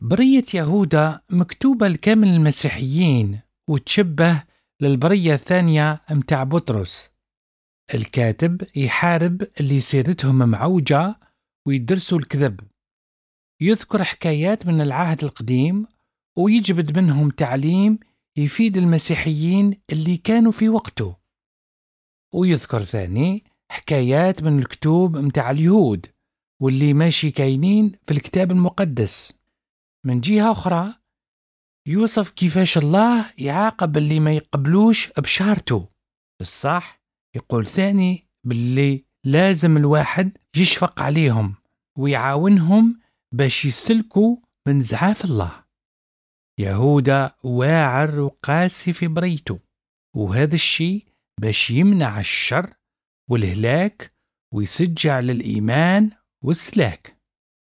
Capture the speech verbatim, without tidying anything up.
برية يهودا مكتوبة لكامل المسيحيين وتشبه للبرية الثانية متاع بطرس. الكاتب يحارب اللي سيرتهم معوجة ويدرسوا الكذب، يذكر حكايات من العهد القديم ويجبد منهم تعليم يفيد المسيحيين اللي كانوا في وقته، ويذكر ثاني حكايات من الكتب متاع اليهود واللي ماشي كاينين في الكتاب المقدس. من جهة أخرى يوصف كيفاش الله يعاقب اللي ما يقبلوش بشارته. الصح يقول ثاني باللي لازم الواحد يشفق عليهم ويعاونهم باش يسلكوا من زعاف الله. يهودا واعر وقاسي في بريته، وهذا الشيء باش يمنع الشر والهلاك ويسجع للإيمان والسلاك.